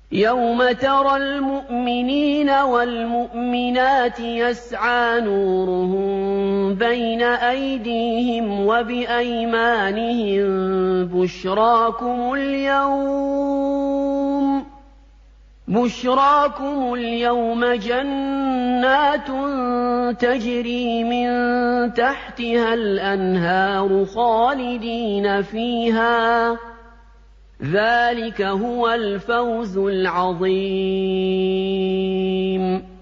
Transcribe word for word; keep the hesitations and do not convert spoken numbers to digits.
يَوْمَ تَرَى الْمُؤْمِنِينَ وَالْمُؤْمِنَاتِ يَسْعَىٰ نُورُهُم بَيْنَ أَيْدِيهِمْ وَبِأَيْمَانِهِم بُشْرَاكُمُ الْيَوْمَ بُشْرَاكُمُ الْيَوْمَ جَنَّاتٌ تَجْرِي مِن تَحْتِهَا الْأَنْهَارُ خَالِدِينَ فِيهَا ۚ ذَٰلِكَ هُوَ الْفَوْزُ الْعَظِيمُ